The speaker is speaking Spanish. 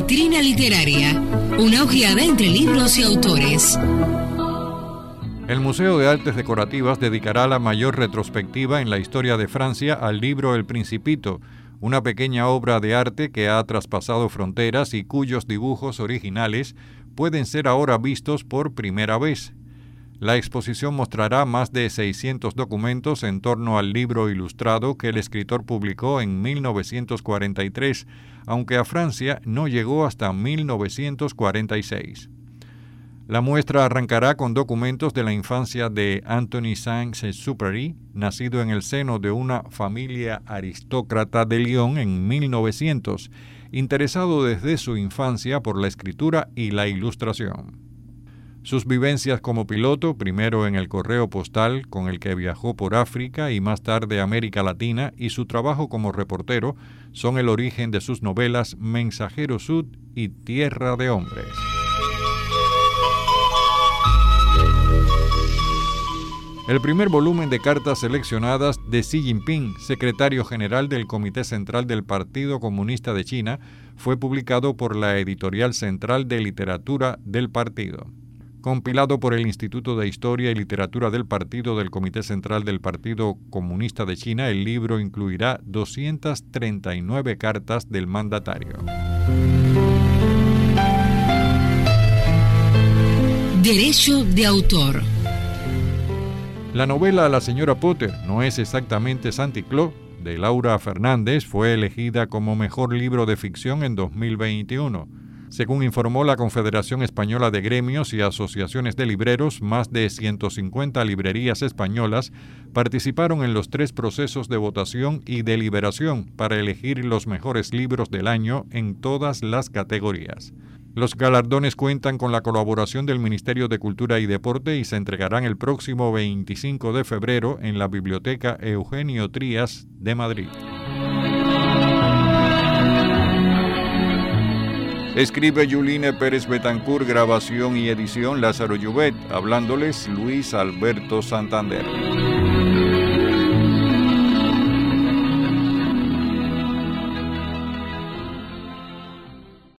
Vitrina Literaria, una ojeada entre libros y autores. El Museo de Artes Decorativas dedicará la mayor retrospectiva en la historia de Francia al libro El Principito, una pequeña obra de arte que ha traspasado fronteras y cuyos dibujos originales pueden ser ahora vistos por primera vez. La exposición mostrará más de 600 documentos en torno al libro ilustrado que el escritor publicó en 1943, aunque a Francia no llegó hasta 1946. La muestra arrancará con documentos de la infancia de Anthony Saint-Exupéry, nacido en el seno de una familia aristócrata de Lyon en 1900, interesado desde su infancia por la escritura y la ilustración. Sus vivencias como piloto, primero en el correo postal con el que viajó por África y más tarde América Latina, y su trabajo como reportero, son el origen de sus novelas Mensajero Sud y Tierra de Hombres. El primer volumen de cartas seleccionadas de Xi Jinping, secretario general del Comité Central del Partido Comunista de China, fue publicado por la Editorial Central de Literatura del partido. Compilado por el Instituto de Historia y Literatura del Partido del Comité Central del Partido Comunista de China, el libro incluirá 239 cartas del mandatario. Derecho de autor. La novela La señora Potter no es exactamente Santi Claus, de Laura Fernández, fue elegida como mejor libro de ficción en 2021. Según informó la Confederación Española de Gremios y Asociaciones de Libreros, más de 150 librerías españolas participaron en los 3 procesos de votación y deliberación para elegir los mejores libros del año en todas las categorías. Los galardones cuentan con la colaboración del Ministerio de Cultura y Deporte y se entregarán el próximo 25 de febrero en la Biblioteca Eugenio Trías de Madrid. Escribe Yuline Pérez Betancourt, grabación y edición Lázaro Llobet, hablándoles Luis Alberto Santander.